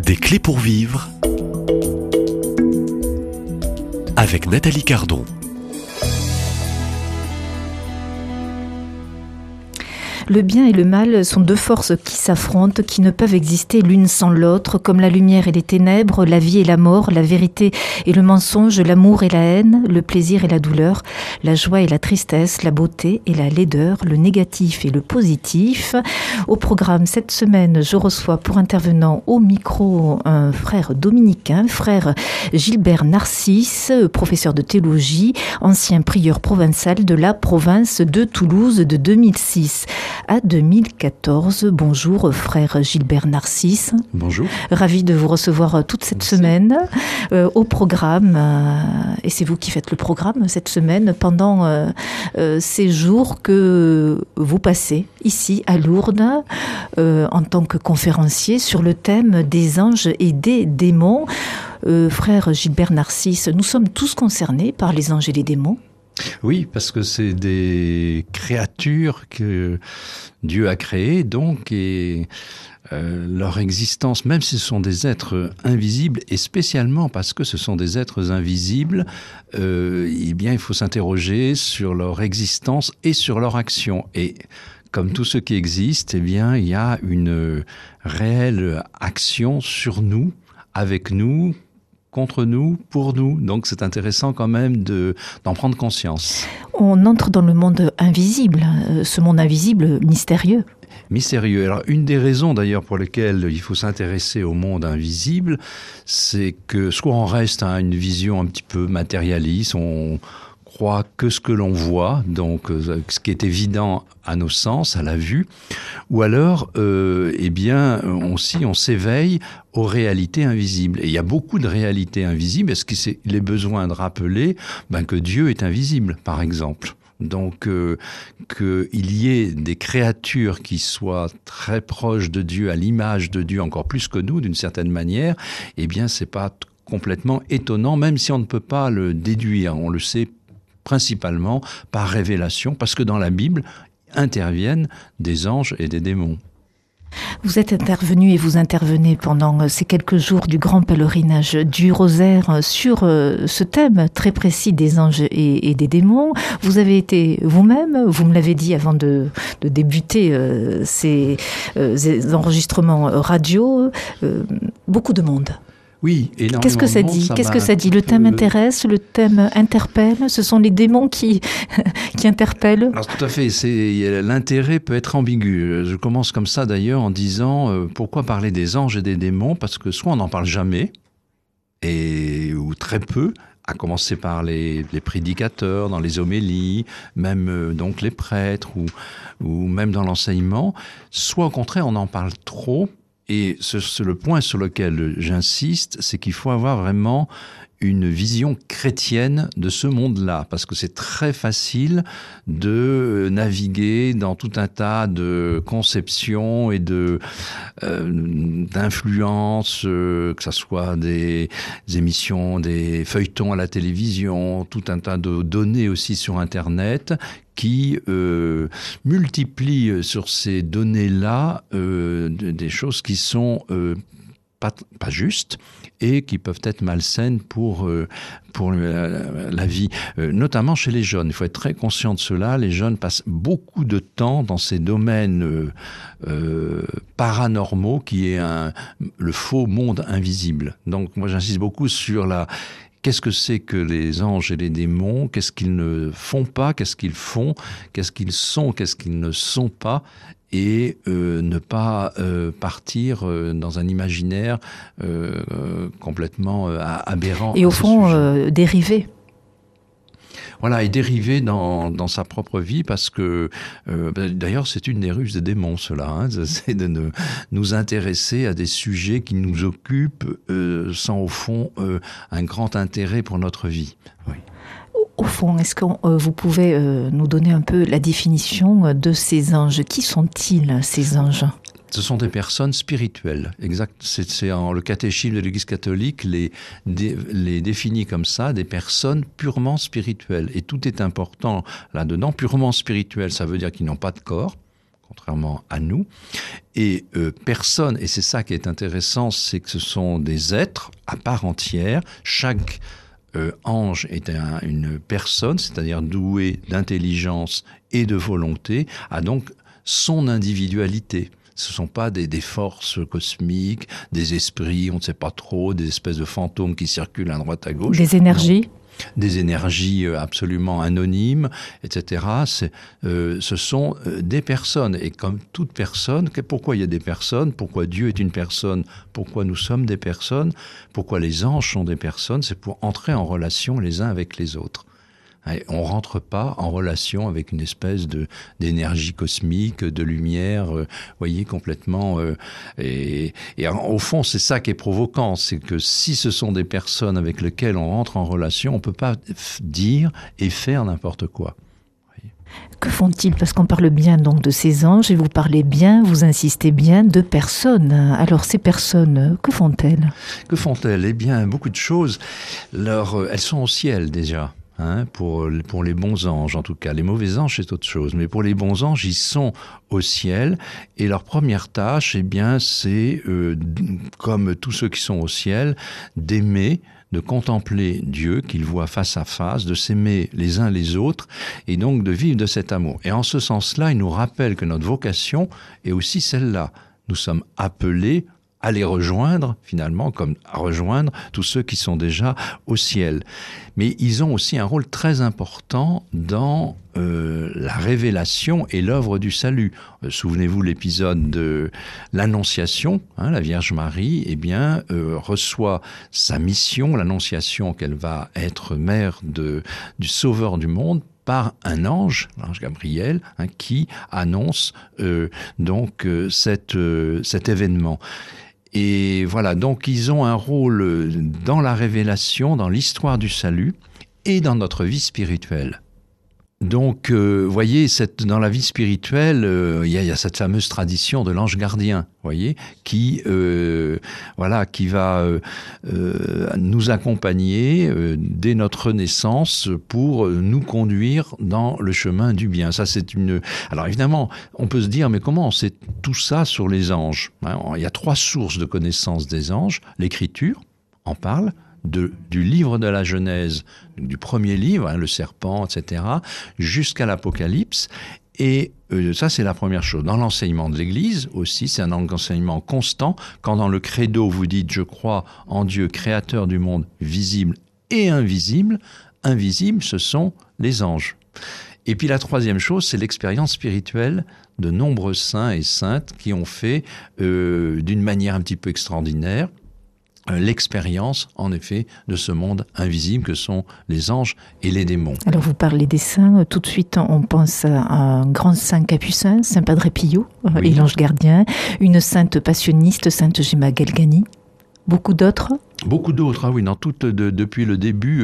Des clés pour vivre avec Nathalie Cardon. Le bien et le mal sont deux forces qui s'affrontent, qui ne peuvent exister l'une sans l'autre, comme la lumière et les ténèbres, la vie et la mort, la vérité et le mensonge, l'amour et la haine, le plaisir et la douleur, la joie et la tristesse, la beauté et la laideur, le négatif et le positif. Au programme cette semaine, je reçois pour intervenant au micro un frère dominicain, frère Gilbert Narcisse, professeur de théologie, ancien prieur provincial de la province de Toulouse de 2006 à 2014. Bonjour frère Gilbert Narcisse. Bonjour. Ravi de vous recevoir toute cette semaine au programme. Et c'est vous qui faites le programme cette semaine pendant ces jours que vous passez ici à Lourdes en tant que conférencier sur le thème des anges et des démons. Frère Gilbert Narcisse, nous sommes tous concernés par les anges et les démons. Oui, parce que c'est des créatures que Dieu a créées, donc, et leur existence, même si ce sont des êtres invisibles, et spécialement parce que ce sont des êtres invisibles, eh bien, il faut s'interroger sur leur existence et sur leur action. Et comme tout ce qui existe, eh bien, il y a une réelle action sur nous, avec nous, contre nous, pour nous. Donc c'est intéressant quand même d'en prendre conscience. On entre dans le monde invisible, ce monde invisible mystérieux. Mystérieux. Alors une des raisons d'ailleurs pour lesquelles il faut s'intéresser au monde invisible, c'est que soit on reste à une vision un petit peu matérialiste, on croit que ce que l'on voit, donc ce qui est évident à nos sens, à la vue, ou alors, eh bien, on s'éveille aux réalités invisibles. Et il y a beaucoup de réalités invisibles. Est-ce qu'il est besoin de rappeler que Dieu est invisible, par exemple ? Donc, qu'il y ait des créatures qui soient très proches de Dieu, à l'image de Dieu, encore plus que nous, d'une certaine manière, eh bien, c'est pas complètement étonnant, même si on ne peut pas le déduire. On le sait principalement par révélation, parce que dans la Bible interviennent des anges et des démons. Vous êtes intervenu et vous intervenez pendant ces quelques jours du grand pèlerinage du Rosaire sur ce thème très précis des anges et des démons. Vous avez été vous-même, vous me l'avez dit avant de débuter ces enregistrements radio, beaucoup de monde. Oui, énormément. Qu'est-ce que ça dit ? Qu'est-ce que ça dit ? Le thème intéresse, le thème interpelle. Ce sont les démons qui interpellent. Alors tout à fait. L'intérêt peut être ambigu. Je commence comme ça d'ailleurs en disant pourquoi parler des anges et des démons ? Parce que soit on n'en parle jamais ou très peu, à commencer par les prédicateurs dans les homélies, même donc les prêtres ou même dans l'enseignement. Soit au contraire on en parle trop. Et c'est le point sur lequel j'insiste, c'est qu'il faut avoir vraiment une vision chrétienne de ce monde-là, parce que c'est très facile de naviguer dans tout un tas de conceptions et d'influences, que ce soit des émissions, des feuilletons à la télévision, tout un tas de données aussi sur Internet, qui multiplient sur ces données-là des choses qui sont pas justes et qui peuvent être malsaines pour la vie, notamment chez les jeunes. Il faut être très conscient de cela. Les jeunes passent beaucoup de temps dans ces domaines paranormaux qui est le faux monde invisible. Donc moi j'insiste beaucoup sur qu'est-ce que c'est que les anges et les démons ? Qu'est-ce qu'ils ne font pas ? Qu'est-ce qu'ils font ? Qu'est-ce qu'ils sont ? Qu'est-ce qu'ils ne sont pas ? Et ne pas partir dans un imaginaire complètement aberrant. Et au fond, dériver. Voilà, et dériver dans sa propre vie, parce que d'ailleurs c'est une des ruses des démons, cela, c'est de nous intéresser à des sujets qui nous occupent sans au fond un grand intérêt pour notre vie. Oui. Au fond, est-ce que vous pouvez nous donner un peu la définition de ces anges ? Qui sont-ils, ces anges ? Ce sont des personnes spirituelles, exact. C'est le catéchisme de l'Église catholique les définit comme ça, des personnes purement spirituelles. Et tout est important là-dedans. Purement spirituel, ça veut dire qu'ils n'ont pas de corps, contrairement à nous, Et personne, et c'est ça qui est intéressant, c'est que ce sont des êtres à part entière. Chaque ange est une personne, c'est-à-dire doué d'intelligence et de volonté, a donc son individualité. Ce ne sont pas des forces cosmiques, des esprits, on ne sait pas trop, des espèces de fantômes qui circulent à droite à gauche. Des énergies ? Non. Des énergies absolument anonymes, etc. Ce sont des personnes. Et comme toute personne, pourquoi il y a des personnes ? Pourquoi Dieu est une personne ? Pourquoi nous sommes des personnes ? Pourquoi les anges sont des personnes ? C'est pour entrer en relation les uns avec les autres. On ne rentre pas en relation avec une espèce d'énergie cosmique, de lumière, voyez, complètement. Et au fond, c'est ça qui est provoquant, c'est que si ce sont des personnes avec lesquelles on rentre en relation, on ne peut pas dire et faire n'importe quoi. Que font-ils ? Parce qu'on parle bien donc de ces anges, et vous parlez bien, vous insistez bien, de personnes. Alors ces personnes, que font-elles ? Que font-elles ? Eh bien, beaucoup de choses. Elles sont au ciel déjà. Pour les bons anges, en tout cas. Les mauvais anges, c'est autre chose. Mais pour les bons anges, ils sont au ciel. Et leur première tâche, eh bien, c'est, comme tous ceux qui sont au ciel, d'aimer, de contempler Dieu qu'ils voient face à face, de s'aimer les uns les autres, et donc de vivre de cet amour. Et en ce sens-là, il nous rappelle que notre vocation est aussi celle-là. Nous sommes appelés à les rejoindre, finalement, comme à rejoindre tous ceux qui sont déjà au ciel. Mais ils ont aussi un rôle très important dans la révélation et l'œuvre du salut. Souvenez-vous l'épisode de l'Annonciation, la Vierge Marie, reçoit sa mission, l'Annonciation qu'elle va être mère du Sauveur du monde, par un ange, l'ange Gabriel, qui annonce cet événement. Et voilà, donc ils ont un rôle dans la révélation, dans l'histoire du salut et dans notre vie spirituelle. Donc, voyez, dans la vie spirituelle, il y a cette fameuse tradition de l'ange gardien, voyez, qui va nous accompagner dès notre naissance pour nous conduire dans le chemin du bien. Ça, Alors évidemment, on peut se dire, mais comment on sait tout ça sur les anges ? Il y a 3 sources de connaissance des anges. L'Écriture en parle. Du livre de la Genèse, du premier livre, le serpent, etc., jusqu'à l'Apocalypse. Et ça, c'est la première chose. Dans l'enseignement de l'Église aussi, c'est un enseignement constant. Quand dans le credo, vous dites « Je crois en Dieu, créateur du monde visible et invisible », invisible, ce sont les anges. Et puis la 3e chose, c'est l'expérience spirituelle de nombreux saints et saintes qui ont fait, d'une manière un petit peu extraordinaire, l'expérience, en effet, de ce monde invisible que sont les anges et les démons. Alors vous parlez des saints, tout de suite on pense à un grand saint capucin, saint Padre Pio, et l'ange gardien, une sainte passionniste, sainte Gemma Galgani. Beaucoup d'autres ? Beaucoup d'autres, depuis le début,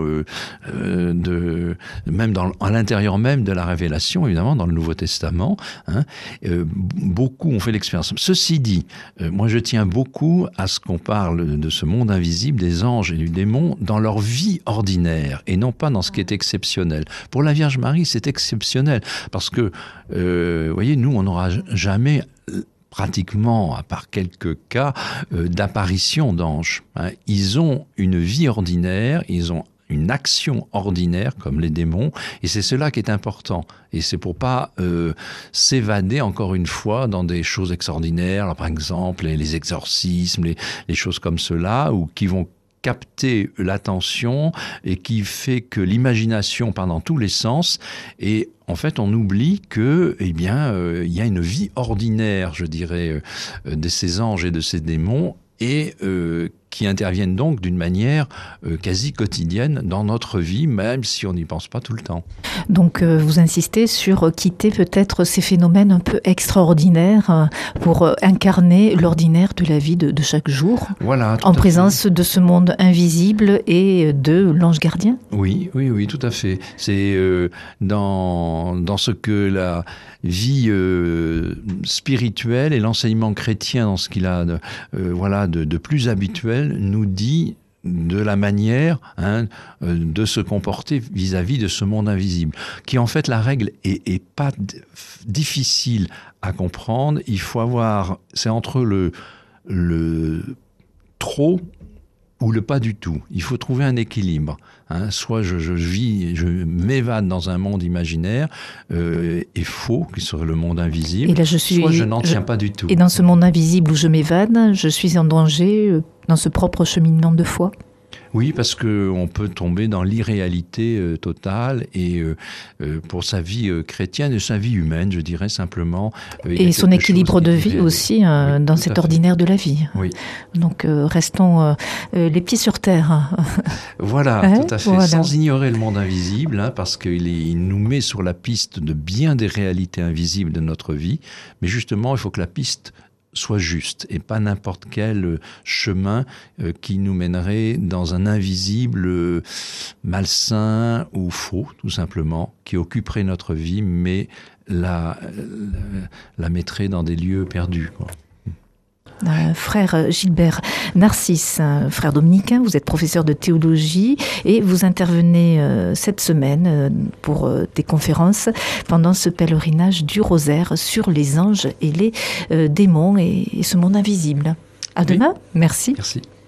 même à l'intérieur même de la Révélation, évidemment, dans le Nouveau Testament, beaucoup ont fait l'expérience. Ceci dit, moi je tiens beaucoup à ce qu'on parle de ce monde invisible, des anges et du démon, dans leur vie ordinaire, et non pas dans ce qui est exceptionnel. Pour la Vierge Marie, c'est exceptionnel, parce que, voyez, nous, on n'aura jamais pratiquement, à part quelques cas, d'apparition d'anges. Ils ont une vie ordinaire, ils ont une action ordinaire, comme les démons, et c'est cela qui est important. Et c'est pour pas s'évader, encore une fois, dans des choses extraordinaires, alors, par exemple, les exorcismes, les choses comme cela, ou qui vont capter l'attention et qui fait que l'imagination part dans tous les sens, et en fait on oublie que il y a une vie ordinaire, je dirais, de ces anges et de ces démons, et qui interviennent donc d'une manière quasi quotidienne dans notre vie, même si on n'y pense pas tout le temps. Donc vous insistez sur quitter peut-être ces phénomènes un peu extraordinaires pour incarner l'ordinaire de la vie de chaque jour, voilà, en présence de ce monde invisible et de l'ange gardien. Oui, tout à fait. C'est dans ce que la vie spirituelle et l'enseignement chrétien, dans ce qu'il a de plus habituel, nous dit de la manière de se comporter vis-à-vis de ce monde invisible, qui en fait, la règle est pas difficile à comprendre. Il faut avoir... C'est entre le trop ou le pas du tout. Il faut trouver un équilibre. Soit je m'évade dans un monde imaginaire et faux, qui serait le monde invisible, et là, soit je n'en tiens pas du tout. Et dans ce monde invisible où je m'évade, je suis en danger dans ce propre cheminement de foi. Oui, parce qu'on peut tomber dans l'irréalité totale et pour sa vie chrétienne et sa vie humaine, je dirais simplement. Et son équilibre de vie aussi dans cet ordinaire de la vie. Oui. Donc restons les pieds sur terre. Voilà, tout à fait. Voilà. Sans ignorer le monde invisible, parce qu'il nous met sur la piste de bien des réalités invisibles de notre vie. Mais justement, il faut que la piste soit juste et pas n'importe quel chemin qui nous mènerait dans un invisible malsain ou faux, tout simplement, qui occuperait notre vie, mais la mettrait dans des lieux perdus, quoi. Frère Gilbert Narcisse, frère dominicain, vous êtes professeur de théologie et vous intervenez cette semaine pour des conférences pendant ce pèlerinage du rosaire sur les anges et les démons et ce monde invisible. À demain, merci. Merci.